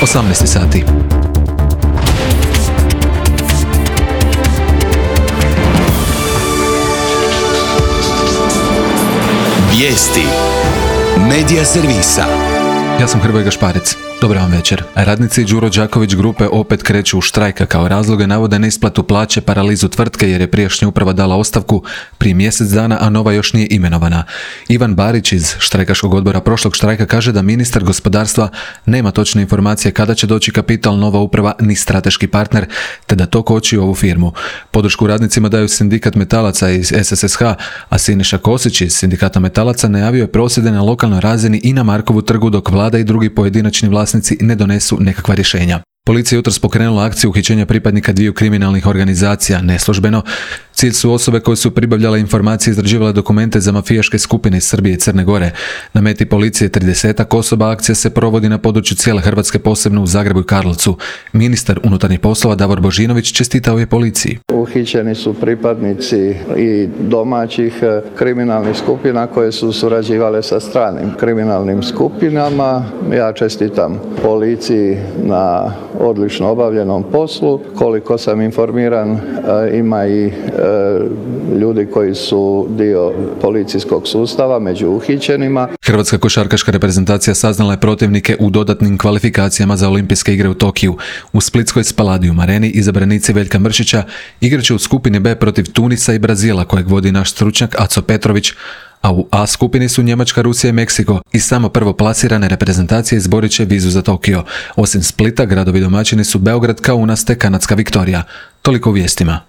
18 sati. Vijesti Medija servisa. Ja sam Hrvoje Gašparec. Dobar vam večer. Radnici Đuro Đaković grupe opet kreću u štrajka. Kao razloge navode neisplatu plaće, paralizu tvrtke jer je prijašnja uprava dala ostavku prije mjesec dana, a nova još nije imenovana. Ivan Barić iz štrajkaškog odbora prošlog štrajka kaže da ministar gospodarstva nema točne informacije kada će doći kapital, nova uprava ni strateški partner, te da to koči ovu firmu. Podršku radnicima daju sindikat metalaca iz SSSH, a Siniša Kosić iz sindikata metalaca najavio je prosvjede na lokalnoj razini i na Markovu trgu dok vlada i drugi pojedinačni vlasnici ne donesu nekakva rješenja. Policija je jutros pokrenula akciju uhićenja pripadnika dviju kriminalnih organizacija neslužbeno. Cilj su osobe koje su pribavljale informacije i izrađivale dokumente za mafijaške skupine iz Srbije i Crne Gore. Na meti policije 30 osoba. Akcija se provodi na području cijele Hrvatske, posebno u Zagrebu i Karlovcu. Ministar unutarnjih poslova Davor Božinović čestitao je policiji. Uhićeni su pripadnici i domaćih kriminalnih skupina koje su surađivale sa stranim kriminalnim skupinama. Ja čestitam policiji na odlično obavljenom poslu. Koliko sam informiran, ima i ljudi koji su dio policijskog sustava među uhićenima. Hrvatska košarkaška reprezentacija saznala je protivnike u dodatnim kvalifikacijama za Olimpijske igre u Tokiju. U splitskoj Spaladium areni izabranici Veljka Mršića igraće u skupini B protiv Tunisa i Brazila, kojeg vodi naš stručnjak Aco Petrović, a u A skupini su Njemačka, Rusija i Meksiko i samo prvoplasirane reprezentacije izborit će vizu za Tokio. Osim Splita, gradovi domaćini su Beograd, Kaunas te kanadska Viktorija. Toliko u vijestima.